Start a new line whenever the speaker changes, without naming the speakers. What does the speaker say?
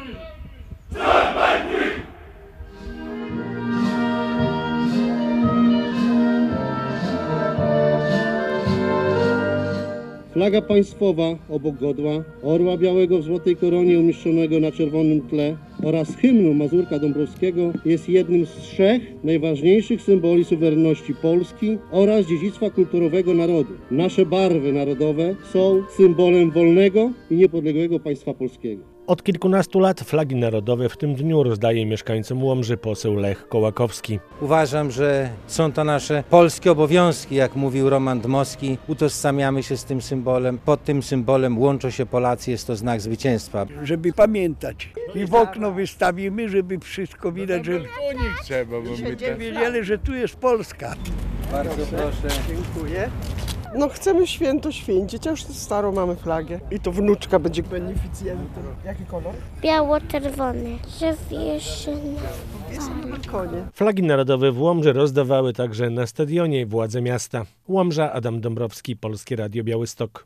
Flaga państwowa obok godła, orła białego w złotej koronie umieszczonego na czerwonym tle oraz hymnu Mazurka Dąbrowskiego jest jednym z trzech najważniejszych symboli suwerenności Polski oraz dziedzictwa kulturowego narodu. Nasze barwy narodowe są symbolem wolnego i niepodległego państwa polskiego.
Od kilkunastu lat flagi narodowe w tym dniu rozdaje mieszkańcom Łomży poseł Lech Kołakowski.
Uważam, że są to nasze polskie obowiązki, jak mówił Roman Dmowski. Utożsamiamy się z tym symbolem. Pod tym symbolem łączą się Polacy, jest to znak zwycięstwa.
Żeby pamiętać. I w okno wystawimy, żeby wszystko widać, że będziemy wiedzieli, że tu jest Polska.
Bardzo proszę.
Dziękuję.
No chcemy święto święcić, a już starą mamy flagę. I to wnuczka będzie beneficjentem. Jaki kolor?
Biało-czerwony, zawieszony.
Konie.
Flagi narodowe w Łomży rozdawały także na stadionie władze miasta. Łomża, Adam Dąbrowski, Polskie Radio Białystok.